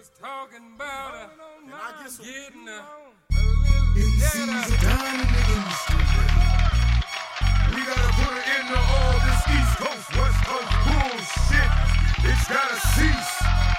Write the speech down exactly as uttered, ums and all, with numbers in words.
was talking about her. And I get some getting her. M Cs are dying in the industry. We gotta put it into all this East Coast, West Coast bullshit. It's gotta cease.